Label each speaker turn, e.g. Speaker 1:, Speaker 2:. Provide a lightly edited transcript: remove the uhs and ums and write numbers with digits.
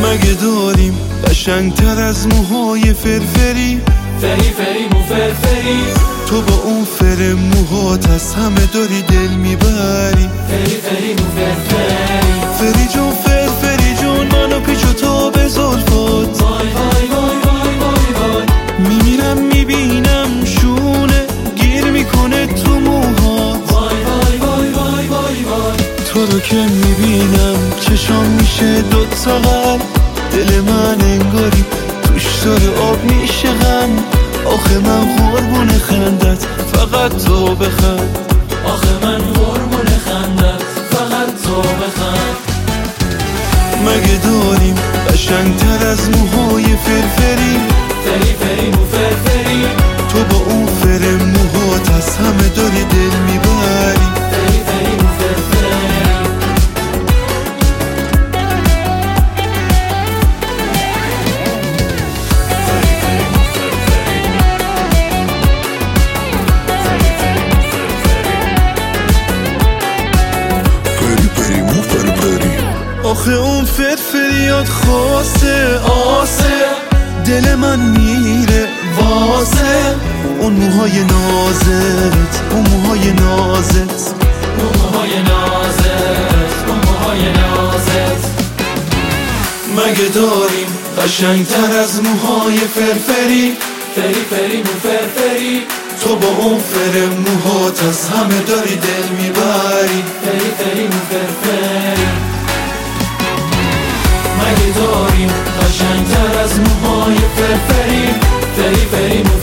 Speaker 1: مگه داریم قشنگتر از موهای فرفری؟
Speaker 2: فری فری مو فرفری،
Speaker 1: تو با اون فر موهات از همه داری دل میبری.
Speaker 2: فری فری مو فرفری،
Speaker 1: فری جون فرفری جون منو پیچ و تا به زلفات.
Speaker 2: وای وای وای وای وای وای،
Speaker 1: میمیرم میبینم شونه گیر میکنه تو موهات.
Speaker 2: وای وای وای وای وای وای،
Speaker 1: تو رو که میبینم چشام میشه دوتا قلب. دل من انگاری توش داره آب میشه غم. آخه من قربون خندت فقط تو بخند.
Speaker 2: آخه من قربون خندت فقط تو بخند.
Speaker 1: مگه داریم قشنگتر از موهای فرفری؟
Speaker 2: فری فری مو فرفری،
Speaker 1: تو با اون فر موهات از همه داری دل میبری.
Speaker 2: فری فری مو فرفری.
Speaker 1: آخه اون فرفریات خاصه آسه، دل من میره واسه. اون موهای نازت، اون موهای نازت،
Speaker 2: اون موهای نازت، اون موهای نازت.
Speaker 1: مگه داریم قشنگتر از موهای فرفری؟
Speaker 2: فری فری مو فرفری،
Speaker 1: تو با اون فر موهات از همه داری دل میبری.
Speaker 2: فری فری مو فرفری. مگه داریم قشنگتر از موهای فرفری؟ فری فری مو